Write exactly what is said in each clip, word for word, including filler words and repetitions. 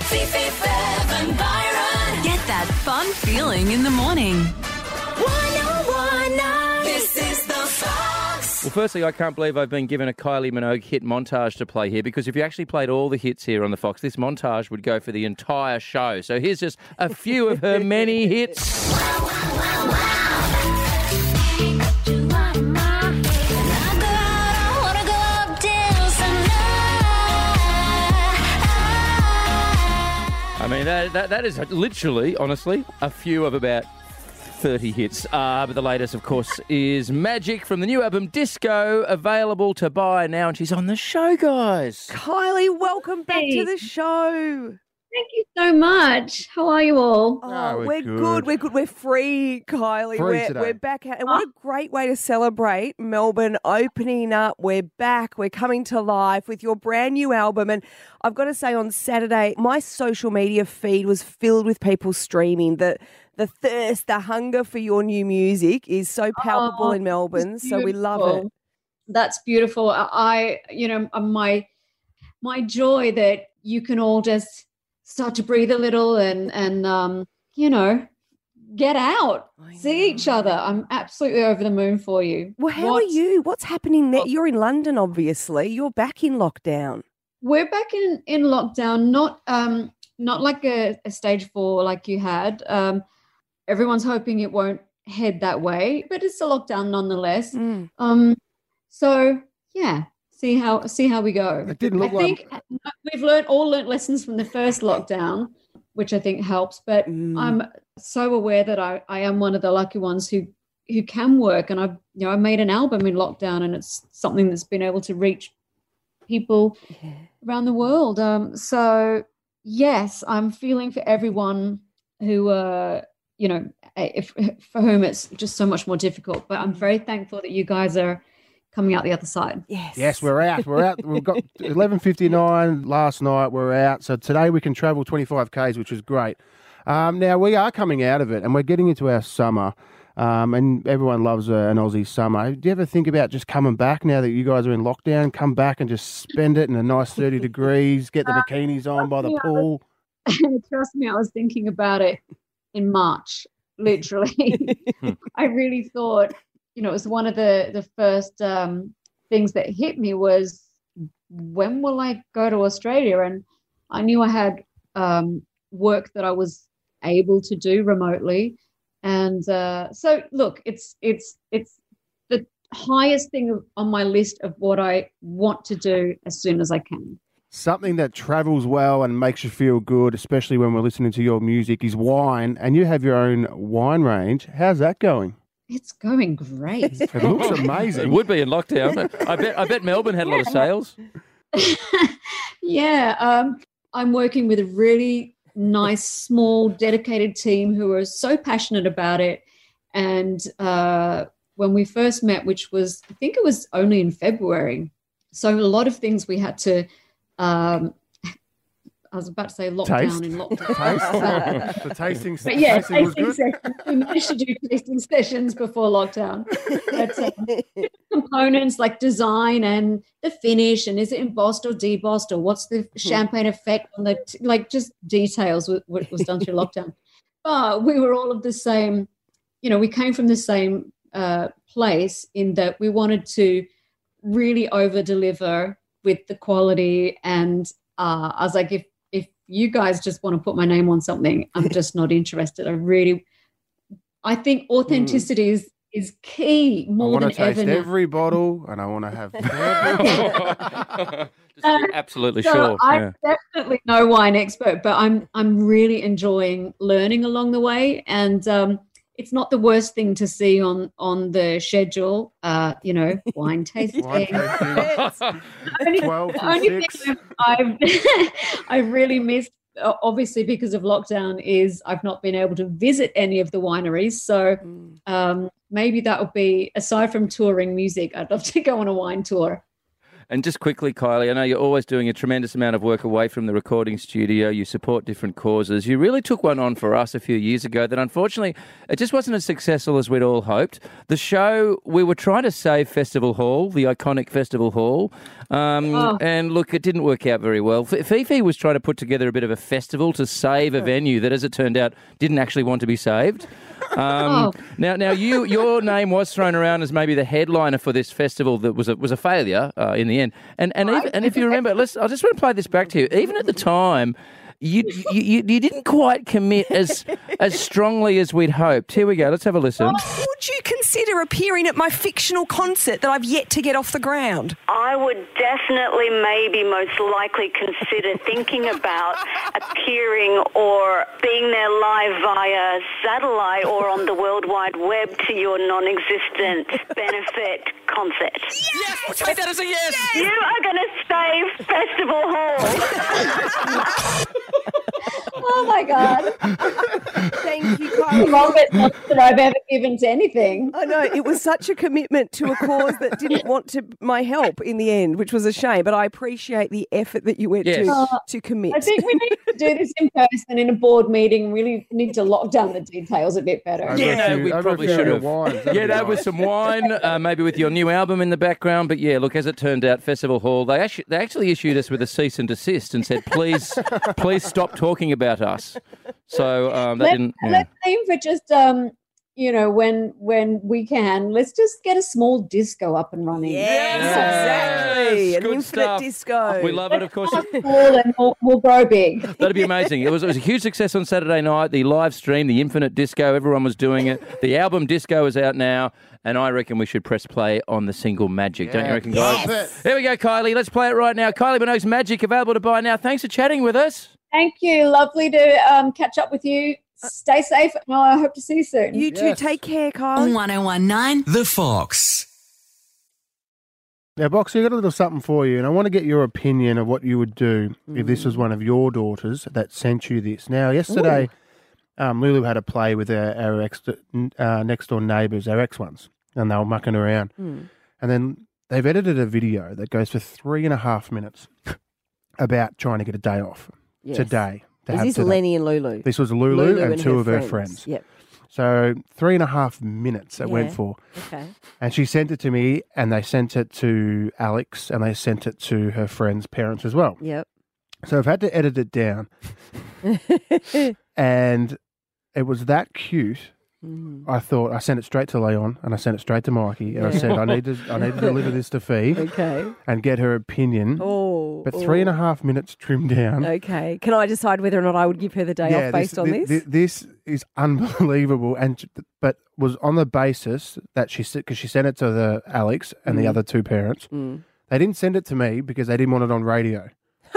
Fifi, Bev and Byron. Get that fun feeling in the morning. one oh one nine. This is the Fox. Well, firstly, I can't believe I've been given a Kylie Minogue hit montage to play here, because if you actually played all the hits here on the Fox, this montage would go for the entire show. So here's just a few of her many hits. I mean, that, that that is literally, honestly, a few of about thirty hits. Uh, but the latest, of course, is Magic from the new album Disco, available to buy now. And she's on the show, guys. Kylie, welcome back Hey. to the show. Thank you so much. How are you all? Oh, Oh, we're, we're good. good. We're good. We're free, Kylie. Free we're, today. we're back. Out. And what a great way to celebrate Melbourne opening up. We're back. We're coming to life with your brand new album. And I've got to say, on Saturday, my social media feed was filled with people streaming. The, the thirst, the hunger for your new music is so palpable Oh, in Melbourne. It's So we love it. beautiful. That's beautiful. I, I- you know, uh, my my joy that you can all just start to breathe a little and and um, you know, get out, I see each know. other. I'm absolutely over the moon for you. Well, how What- are you? What's happening there? Well- You're in London, obviously. You're back in lockdown. We're back in in lockdown, not um not like a, a stage four like you had. Um, everyone's hoping it won't head that way, but it's a lockdown nonetheless. Mm. Um, so yeah, see how see how we go. It didn't look I like- think we've learned all learned lessons from the first lockdown, which I think helps. But Mm. I'm so aware that I, I am one of the lucky ones who who can work, and I you know I made an album in lockdown, and it's something that's been able to reach people Yeah. around the world. Um, so yes, I'm feeling for everyone who uh you know if for whom it's just so much more difficult. But I'm very thankful that you guys are coming out the other side. Yes. Yes, we're out. We're out. We've got eleven fifty-nine last night. We're out. So today we can travel twenty-five kays, which is great. Um, now we are coming out of it, and we're getting into our summer. Um, and everyone loves uh, an Aussie summer. Do you ever think about just coming back now that you guys are in lockdown? Come back and just spend it in a nice thirty degrees, get the bikinis on by the yeah. pool. Trust me, I was thinking about it in March, literally. I really thought, you know, it was one of the, the first um, things that hit me was, when will I go to Australia? And I knew I had um, work that I was able to do remotely. And uh, so, look, it's it's it's the highest thing on my list of what I want to do as soon as I can. Something that travels well and makes you feel good, especially when we're listening to your music, is wine. And you have your own wine range. How's that going? It's going great. It looks It amazing. would be in lockdown. I bet I bet Melbourne had a lot of sales. Yeah, um, I'm working with a really nice, small, dedicated team who are so passionate about it. And uh, when we first met, which was, I think it was only in February, so a lot of things we had to, um, I was about to say lockdown Taste. in lockdown. Taste? The tasting, But yeah, tasting was tasting good. sessions. We managed to do tasting sessions before lockdown. But um, components like design and the finish, and is it embossed or debossed, or what's the champagne effect on the t- like just details wa- what was done through lockdown. But we were all of the same. You know, we came from the same uh, place in that we wanted to really over deliver with the quality. And uh, I was like, if if you guys just want to put my name on something, I'm just not interested. I really, I think authenticity is, is key I more want than to taste ever now. every bottle, and I want to have. Just to be absolutely So sure. I'm Yeah. definitely no wine expert, but I'm I'm really enjoying learning along the way, and um, it's not the worst thing to see on on the schedule. Uh, you know, wine tasting. Wine tasting. Only- twelve the to only six. thing I've I've really missed, uh, obviously because of lockdown, is I've not been able to visit any of the wineries. So um, maybe that would be, aside from touring music, I'd love to go on a wine tour. And just quickly, Kylie, I know you're always doing a tremendous amount of work away from the recording studio. You support different causes. You really took one on for us a few years ago that unfortunately it just wasn't as successful as we'd all hoped. The show, we were trying to save Festival Hall, the iconic Festival Hall. Um, Oh. And look, it didn't work out very well. F- Fifi was trying to put together a bit of a festival to save a venue that, as it turned out, didn't actually want to be saved. Um, Oh. Now, now, you your name was thrown around as maybe the headliner for this festival that was a, was a failure uh, in the end. And and even, and if you remember, let's I just want to play this back to you. Even at the time, you you, you, you didn't quite commit as as strongly as we'd hoped. Here we go. Let's have a listen. Would you consider appearing at my fictional concert that I've yet to get off the ground? I would definitely, maybe most likely consider thinking about appearing or being there live via satellite or on the World Wide Web to your non-existent benefit concert. Yes, we'll take that as a yes. You are going to save Festival Hall. Oh my God. Thank you, The Kylie. longest that I've ever given to anything. I know, it was such a commitment to a cause that didn't want to my help in the end, which was a shame. But I appreciate the effort that you went Yes. to Uh, to commit. I think we need to do this in person in a board meeting. Really need to lock down the details a bit better. Over Yeah, a no, few- we over a probably few should have. wines, that'd Yeah, be that was nice. some wine, uh, maybe with your new album in the background. But yeah, look, as it turned out, Festival Hall, they actually, they actually issued us with a cease and desist and said, please, please stop talking about us. So um, that Let, didn't. Yeah. let's aim for just um, you know, when when we can, let's just get a small disco up and running. Yes, exactly. An Good infinite stuff. disco. We love it, of course. Start small and we'll, we'll grow big. That'd be amazing. It was, it was a huge success on Saturday night. The live stream, the Infinite Disco, everyone was doing it. The album Disco is out now, and I reckon we should press play on the single Magic. Don't you reckon, guys? Yes. Here we go, Kylie. Let's play it right now. Kylie Minogue's Magic, available to buy now. Thanks for chatting with us. Thank you. Lovely to um, catch up with you. Stay safe, and I hope to see you soon. You two Yes. take care, Kylie. one oh one nine. The Fox. Now, Boxy, I've got a little something for you, and I want to get your opinion of what you would do if this was one of your daughters that sent you this. Now, yesterday, um, Lulu had a play with our, our ex, uh, next-door neighbours, our ex-ones, and they were mucking around. And then they've edited a video that goes for three and a half minutes about trying to get a day off Yes. today. To Is have this today. Lenny and Lulu? This was Lulu, Lulu and, and two her of her friends. friends. Yep. So three and a half minutes it went Yeah. for. Okay. And she sent it to me, and they sent it to Alex, and they sent it to her friend's parents as well. Yep. So I've had to edit it down. And it was that cute. Mm. I thought I sent it straight to Leon, and I sent it straight to Mikey, and I said I need to I need to deliver this to Fee Okay. and get her opinion. Oh. But three and a oh. half minutes trimmed down. Okay. Can I decide whether or not I would give her the day off based on thi- this? thi- This is unbelievable, and but was on the basis that she said because she sent it to the Alex and the Mm. other two parents. Mm. They didn't send it to me because they didn't want it on radio.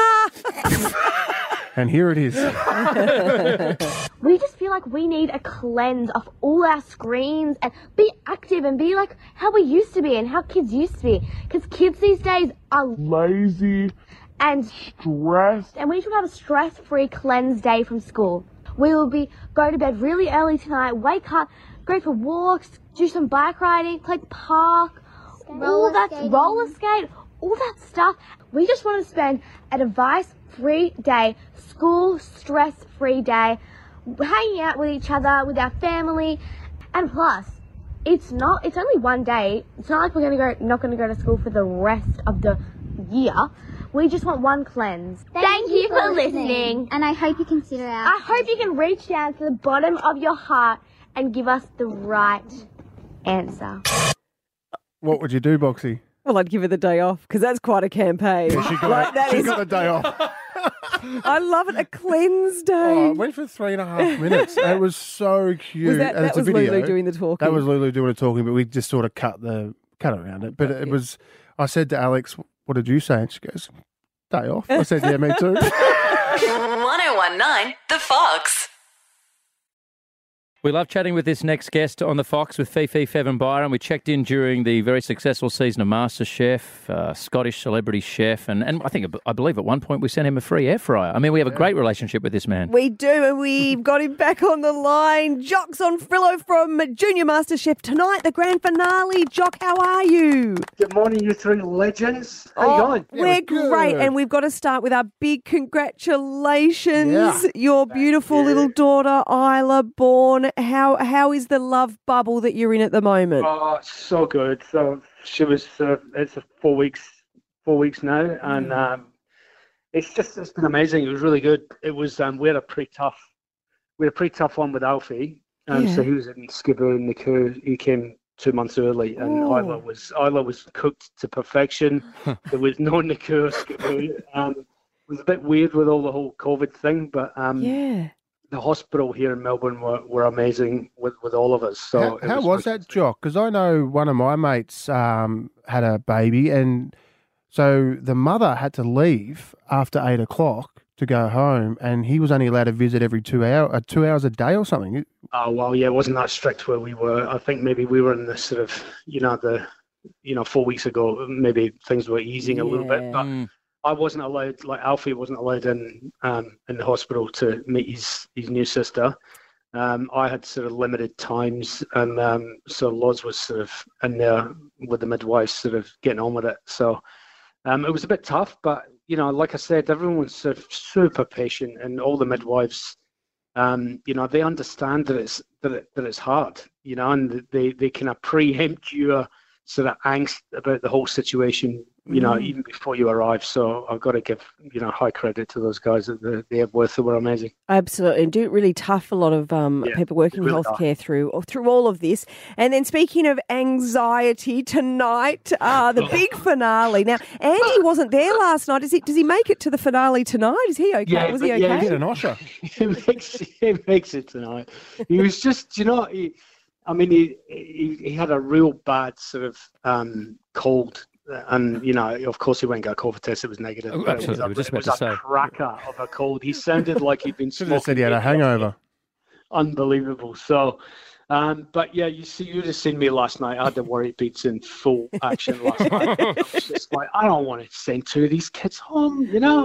And here it is. We just feel like we need a cleanse of all our screens and be active and be like how we used to be and how kids used to be. Because kids these days are lazy and stressed. And we should have a stress-free cleanse day from school. We will be go to bed really early tonight, wake up, go for walks, do some bike riding, play park, all that roller skate, all that stuff. We just want to spend a device-free day, school stress-free day, hanging out with each other, with our family, and plus, it's not. It's only one day. It's not like we're gonna go, not gonna go to school for the rest of the year. We just want one cleanse. Thank, you for listening. And I hope you consider our. I hope you can reach down to the bottom of your heart and give us the right answer. What would you do, Boxy? Well, I'd give her the day off because that's quite a campaign. Yeah, she got, Like, that she is- got the day off. I love it. A cleanse day. Oh, it went for three and a half minutes. It was so cute. was that And that it's a was video. Lulu doing the talking? That was Lulu doing the talking, but we just sort of cut the cut around it. But it was. I said to Alex, "What did you say?" And she goes, "Day off." I said, "Yeah, me too." one oh one nine The Fox. We love chatting with this next guest on the Fox with Fifi, Fev and Byron. We checked in during the very successful season of MasterChef, uh, Scottish celebrity chef, and, and I think I believe at one point we sent him a free air fryer. I mean, we have a great relationship with this man. We do, and we've got him back on the line. Jock's on Frillo from Junior MasterChef tonight, the grand finale. Jock, how are you? Good morning, you three legends. How you going? We're, we're great, good. and we've got to start with our big congratulations. Yeah. Your beautiful you. little daughter, Isla, born. How How is the love bubble that you're in at the moment? Oh, so good. So she was, uh, it's four weeks, four weeks now, and um, it's just, it's been amazing. It was really good. It was, um, we had a pretty tough, we had a pretty tough one with Alfie. Um, Yeah. So he was in Skibbereen in the coup. He came two months early, and Oh. Isla was, Isla was cooked to perfection. There was no Nikur Skibbereen. Um, it was a bit weird with all the whole COVID thing, but um, Yeah. the hospital here in Melbourne were, were amazing with, with all of us. So How, it how was that, Jock? Because I know one of my mates um, had a baby, and so the mother had to leave after eight o'clock to go home, and he was only allowed to visit every two hour, uh, two hours a day or something. Oh well, yeah, it wasn't that strict where we were. I think maybe we were in the sort of, you know, the, you know, four weeks ago, maybe things were easing a little bit, but Mm. I wasn't allowed, like Alfie wasn't allowed in um, in the hospital to meet his, his new sister. Um, I had sort of limited times, and um, so Loz was sort of in there with the midwife, sort of getting on with it. So um, it was a bit tough, but you know, like I said, everyone's sort of super patient, and all the midwives, um, you know, they understand that it's that, it, that it's hard, you know, and they they kind of preempt your sort of angst about the whole situation, you know, Mm. even before you arrive. So I've got to give, you know, high credit to those guys at the, the Epworth who were amazing. Absolutely, and do it really tough for a lot of um, Yeah, people working in really healthcare through through all of this. And then speaking of anxiety, tonight, uh, the big finale. Now, Andy wasn't there last night. Is he? Does he make it to the finale tonight? Is he okay? Yeah, Was he but yeah, okay? Get an Osher. he makes he makes it tonight. He was just, you know, he, I mean, he, he he had a real bad sort of um, cold, and you know, of course, he went and got a COVID test. It was negative. Oh, but it was absolutely. a, I was just it was about to a say. cracker of a cold. He sounded like he'd been Should smoking. have said he had a hangover. Unbelievable. So, um, but yeah, you see, you'd have seen me last night. I had the worry beats in full action last night. I was just like, I don't want to send two of these kids home, you know. No,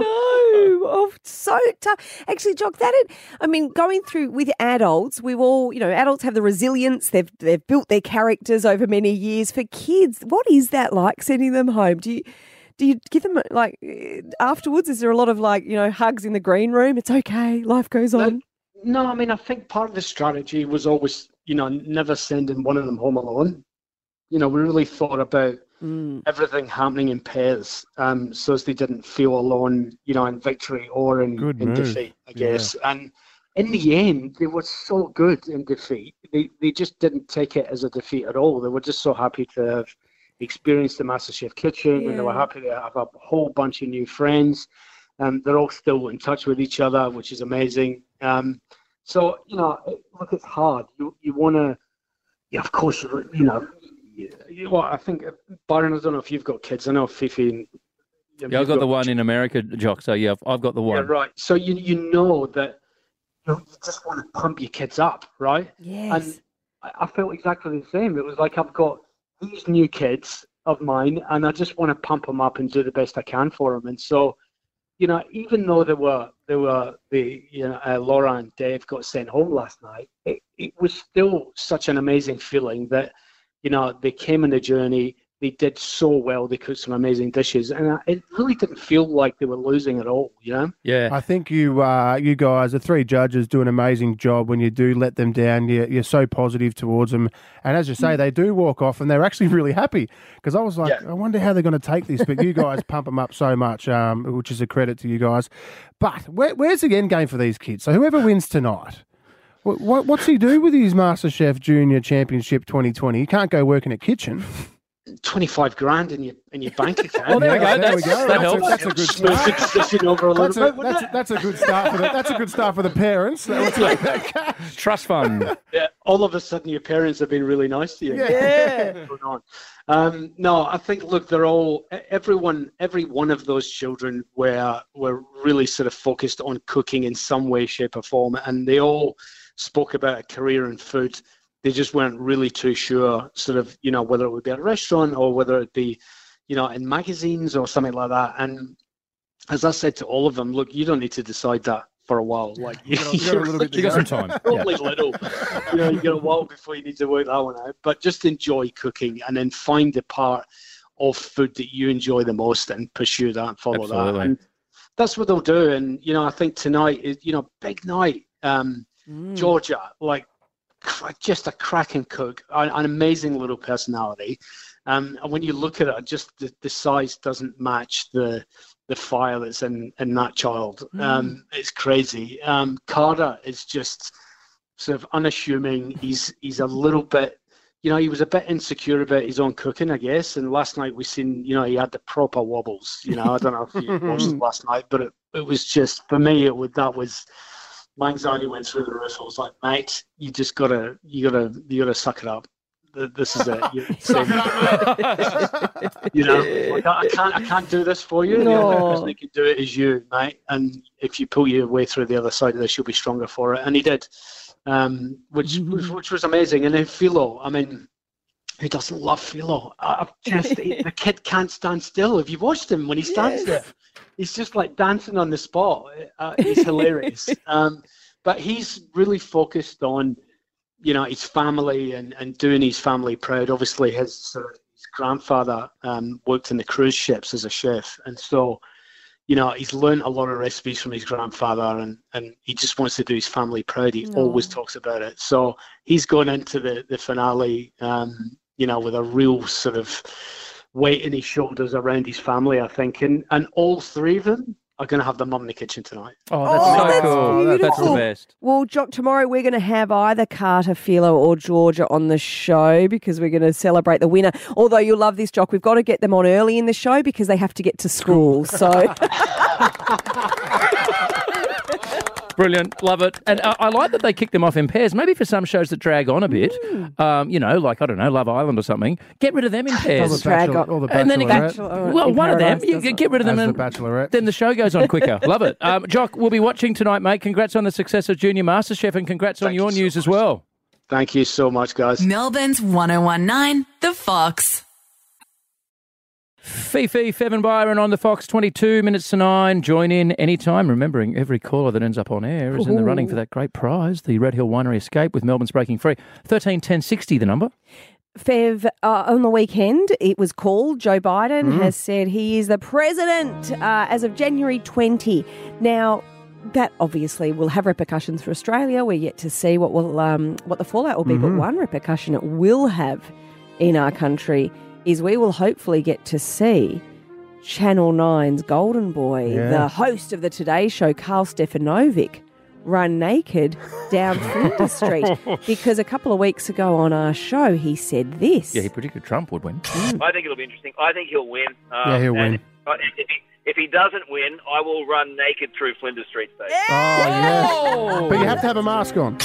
oh, so tough. Actually, Jock, that it, I mean, going through with adults, we've all, you know, adults have the resilience. They've they've built their characters over many years. For kids, what is that like sending them home? Do you do you give them like afterwards? Is there a lot of like you know hugs in the green room? It's okay, life goes on. No, I mean, I think part of the strategy was always, you know, never sending one of them home alone. You know, we really thought about Mm. everything happening in pairs, um, so as they didn't feel alone, you know, in victory or in, Good in move. defeat, I guess. And in the end, they were so good in defeat. They they just didn't take it as a defeat at all. They were just so happy to have experienced the MasterChef kitchen, and they were Yeah. happy to have a whole bunch of new friends. Um, they're all still in touch with each other, which is amazing. Um, so, you know, it, look, it's hard. You you want to, yeah, of course, you, you know, you, you, well, I think, uh, Byron, I don't know if you've got kids. I know Fifi and... Yeah, I've got the one in America, Jock, so yeah, I've, I've got the one. Yeah, right. So you you know that you, know, you just want to pump your kids up, right? Yes. And I, I felt exactly the same. It was like I've got these new kids of mine, and I just want to pump them up and do the best I can for them. And so, you know, even though there were there were the you know uh, Laura and Dave got sent home last night, it, it was still such an amazing feeling that you know they came on the journey. They did so well. They cooked some amazing dishes, and I- it really didn't feel like they were losing at all. You know. Yeah. I think you, uh, you guys, the three judges, do an amazing job when you do let them down. You're, you're so positive towards them, and as you say, they do walk off, and they're actually really happy. Because I was like, Yeah. I wonder how they're going to take this, but you guys pump them up so much, um, which is a credit to you guys. But where, where's the end game for these kids? So whoever wins tonight, what, what, what's he do with his MasterChef Junior Championship twenty twenty? He can't go work in a kitchen. twenty-five grand in your in your bank account. Oh, there we go. There we That's, go. that That's a- helps. that's a good Smooth start. the position over a little That's a, bit. wouldn't that's, it? that's a good start for the that's a good start for the parents. That would take that cash. Trust fund. Yeah, all of a sudden your parents have been really nice to you. Yeah. What's going on? Um, no, I think look, they're all everyone, every one of those children were were really sort of focused on cooking in some way, shape, or form, and they all spoke about a career in food. They just weren't really too sure, sort of, you know, whether it would be at a restaurant or whether it be, you know, in magazines or something like that. And as I said to all of them, look, you don't need to decide that for a while. Like you, got, you got a little bit. You got some time. Probably yeah. little. You know, you got a while before you need to work that one out. But just enjoy cooking, and then find the part of food that you enjoy the most, and pursue that and follow Absolutely. that. And that's what they'll do. And you know, I think tonight is, you know, big night. Um, mm. Georgia, like just a cracking cook, an, an amazing little personality. Um, and when you look at it, just the, the size doesn't match the the fire that's in, in that child. Mm. Um, it's crazy. Um, Carter is just sort of unassuming. He's he's a little bit, you know, he was a bit insecure about his own cooking, I guess. And last night we seen, you know, he had the proper wobbles. You know, I don't know if you watched it last night, but it, it was just, for me, it would that was, my anxiety went through the roof. I was like, mate, you just gotta, you gotta, you gotta suck it up. This is it. You, you know, like, I can't, I can't do this for you. No. The only person that can do it is you, mate. And if you pull your way through the other side of this, you'll be stronger for it. And he did, um, which, which, which was amazing. And then Philo, I mean, who doesn't love Philo? I just, the kid can't stand still. Have you watched him when he stands yes. there? He's just like dancing on the spot. Uh, he's hilarious. Um, but he's really focused on, you know, his family and, and doing his family proud. Obviously, his, sort of, his grandfather um, worked in the cruise ships as a chef. And so, you know, he's learned a lot of recipes from his grandfather, and, and he just wants to do his family proud. He no. always talks about it. So he's gone into the, the finale, um, you know, with a real sort of weight in his shoulders around his family, I think. And, and all three of them are going to have the mum in the kitchen tonight. Oh, that's oh, so that's cool. Beautiful. That's the best. Well, Jock, tomorrow we're going to have either Carter, Philo or Georgia on the show because we're going to celebrate the winner. Although you'll love this, Jock, we've got to get them on early in the show because they have to get to school. So... Brilliant. Love it. And I, I like that they kick them off in pairs. Maybe for some shows that drag on a bit, mm. um, you know, like, I don't know, Love Island or something, get rid of them in pairs. Or the, bachelor, or the and then Bachelorette. Well, one of them. You get rid of them As and the Bachelorette. Then the show goes on quicker. Love it. Um, Jock, we'll be watching tonight, mate. Congrats on the success of Junior MasterChef and congrats Thank on your you so news much. as well. Thank you so much, guys. Melbourne's one oh one nine, The Fox. Fifi, Fev and Byron on the Fox, twenty-two minutes to nine. Join in anytime. Remembering every caller that ends up on air is in the running for that great prize, the Red Hill Winery Escape with Melbourne's Breaking Free. thirteen ten sixty, the number. Fev, uh, on the weekend, it was called. Joe Biden mm. has said he is the president uh, as of January twentieth. Now, that obviously will have repercussions for Australia. We're yet to see what will um, what the fallout will be, mm-hmm. but one repercussion it will have in our country is we will hopefully get to see Channel nine's golden boy, yeah. the host of the Today Show, Carl Stefanovic, run naked down Flinders Street. Because a couple of weeks ago on our show, he said this. Yeah, he predicted Trump would win. Mm. I think it'll be interesting. I think he'll win. Um, yeah, he'll win. If, if, he, if he doesn't win, I will run naked through Flinders Street Station. Yeah! Oh, yes. But you have to have a mask on.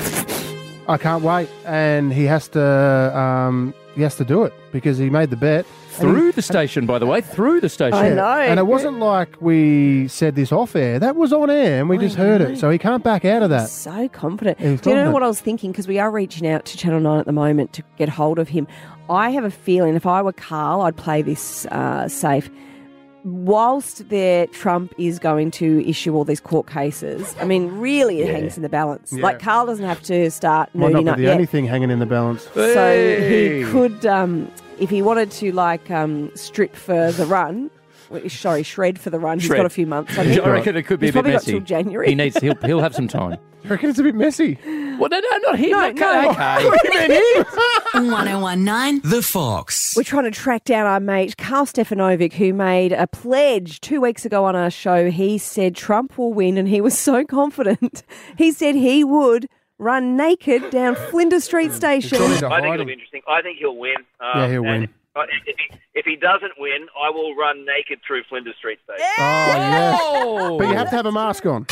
I can't wait. And he has to... Um, He has to do it because he made the bet. Through he, the station, by the way. Through the station. I know. And it wasn't like we said this off air. That was on air and we I just know. heard it. So he can't back out of that. So confident. Do you confident. know what I was thinking? Because we are reaching out to Channel nine at the moment to get hold of him. I have a feeling if I were Carl, I'd play this uh, safe. Whilst there, Trump is going to issue all these court cases, I mean, really it yeah. hangs in the balance. Yeah. Like, Carl doesn't have to start Might nuding not up be the yet. only thing hanging in the balance. Hey. So he could, um, if he wanted to, like, um, strip for the run, sorry, shred for the run, shred. He's got a few months. I, think. I reckon it could be He's a bit messy. messy. Got till January. He needs, he'll, he'll have some time. I reckon it's a bit messy. Well, no, no, not him. No, not no. Okay. one oh one nine, The Fox. We're trying to track down our mate, Carl Stefanovic, who made a pledge two weeks ago on our show. He said Trump will win, and he was so confident. He said he would run naked down Flinders Street Station. I think it'll be interesting. I think he'll win. Um, yeah, he'll win. If, if, he, if he doesn't win, I will run naked through Flinders Street Station. Oh, yes. But you have to have a mask on.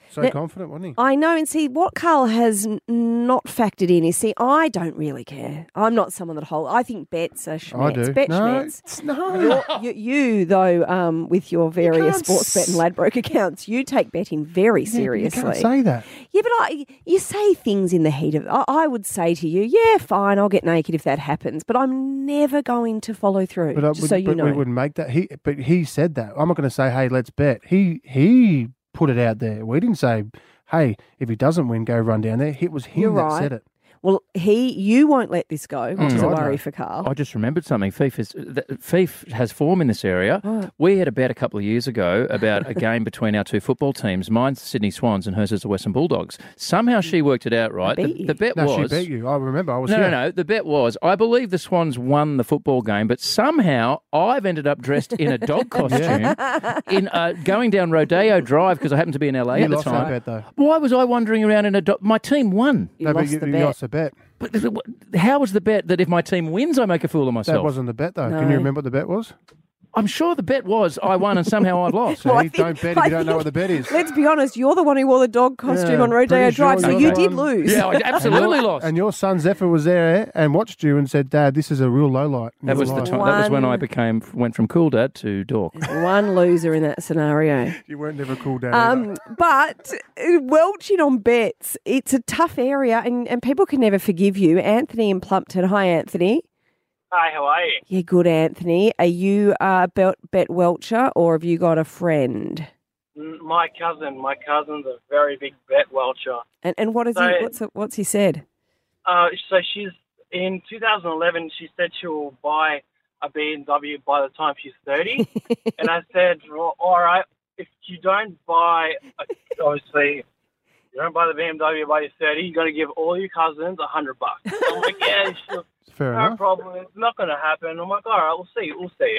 So Now- confident, wasn't he? I know, and see what Carl has n- not factored in is see, I don't really care. I'm not someone that hold. I think bets are schmets. I do. Bet No, schmets. it's- no. You're- you, you though, um, with your various can't sports bet and Ladbroke accounts, you take betting very Yeah, seriously. You can't say that. Yeah, but I, you say things in the heat of. I, I would say to you, yeah, fine, I'll get naked if that happens, but I'm never going to follow through. But, I just would, so you but know. we wouldn't make that. He, but he said that. I'm not going to say, hey, let's bet. He he put it out there. We didn't say, hey, if he doesn't win, go run down there. It was him You're that right. said it. Well, he, you won't let this go, which is a I worry don't. for Carl. I just remembered something. Fife, is, th- Fife has form in this area. Right. We had a bet a couple of years ago about a game between our two football teams. Mine's the Sydney Swans and hers is the Western Bulldogs. Somehow she worked it out right. beat The, you. the bet No, was... she beat you. I remember. I was No, here. no, no. The bet was, I believe the Swans won the football game, but somehow I've ended up dressed in a dog costume, in uh, going down Rodeo Drive because I happened to be in L A You at the lost time. that bet, though. Why was I wandering around in a dog? My team won. You no, but lost you, the you bet. lost the bet. But how was the bet that if my team wins, I make a fool of myself? That wasn't the bet, though. Can No. you remember what the bet was? I'm sure the bet was I won and somehow I've lost. See, Well, I don't think- bet if I you don't know think- what the bet is. Let's be honest, you're the one who wore the dog costume Yeah, on Rodeo pretty sure Drive, so you're you the did one. lose. Yeah, I absolutely lost. And your son Zephyr was there and watched you and said, Dad, this is a real low light. That was the time. That was when I One- became went from cool dad to dork. One loser in that scenario. You weren't never cool, Dad. Um, but uh, welching on bets, it's a tough area and, and people can never forgive you. Anthony in Plumpton. Hi, Anthony. Hi, how are you? Yeah, good, Anthony. Are you a bet, bet welcher or have you got a friend? Mm, My cousin, my cousin's a very big bet welcher. And and what is So- he? What's what's he said? Uh, so she's in two thousand eleven. She said she will buy a B M W by the time she's thirty. And I said, well, all right, if you don't buy, a, obviously, you don't buy the B M W by you're thirty, you got to give all your cousins a hundred bucks. I'm like, yeah, sure. Fair No enough. problem. It's not going to happen. I'm like, all right, we'll see. We'll see it.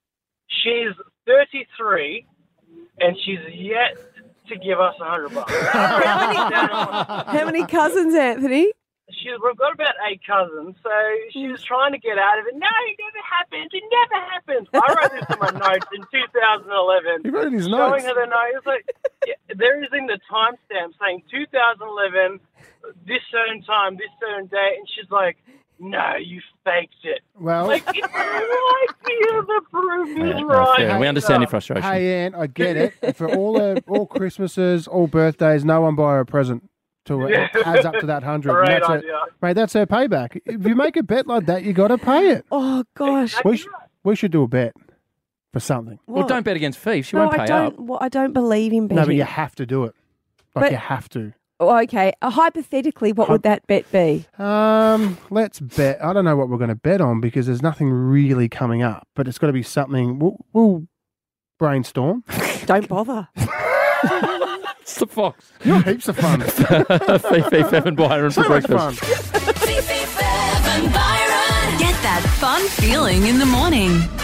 She's thirty-three, and she's yet to give us a hundred bucks. How many cousins, Anthony? She's, we've got about eight cousins, so she was trying to get out of it. No, it never happens. It never happens. I wrote this in my notes in two thousand eleven. He wrote in his showing notes. her the notes. Like, yeah, there is in the timestamp saying two thousand eleven, this certain time, this certain day, and she's like, no, you faked it. Well, Like, it's right here. The proof is Yeah, no, right. fair. We understand your frustration. hey, Aunt, I get it. For all uh, all Christmases, all birthdays, no one buy her a present till it adds up to that hundred. Great that's her- idea. mate, that's her payback. If you make a bet like that, you got to pay it. Oh gosh. We, sh- we should do a bet for something. Well, What? don't bet against Fife. She no, won't pay I don't. up. Well, I don't believe in betting. No, but you have to do it. Like But- you have to. Oh, okay. Uh, hypothetically, what would that bet be? Um, let's bet. I don't know what we're going to bet on because there's nothing really coming up. But it's got to be something. We'll, we'll brainstorm. Don't bother. It's the Fox. You're heaps of fun. Fife, Fife, and Byron So for much breakfast. fun. Fifi, Fev and Byron. Get that fun feeling in the morning.